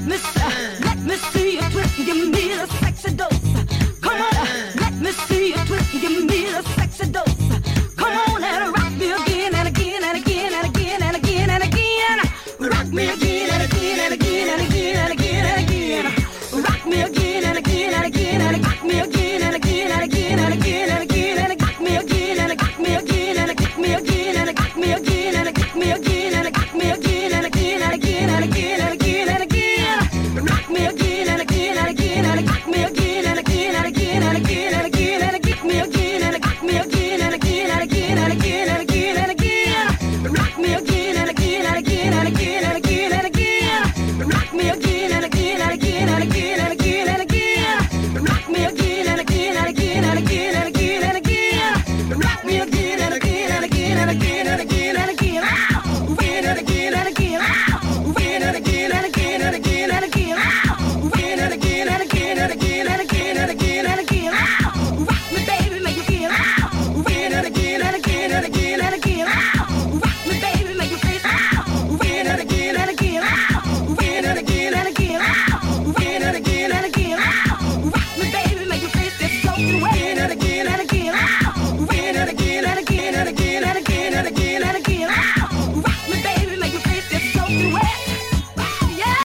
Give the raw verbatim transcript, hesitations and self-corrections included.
me let me see you twist and give me the sexy dose. Come on, let me see you twist and give me the sexy dose. Come on and rock me again and again and again and again and again and again. Rock me again and again and again and again and again and again. Rock me again and again and again and rock me again and again and again and again and again and rock me again and rock me again and rock me again and rock me again and rock me again and rock me again and again and again and again and again and again. Rock me again and again and again and rock me again and again and again and again and again and rock me again and rock me again and again and again and again and again and again. Rock me again and again and again and again and again and again. Rock me again.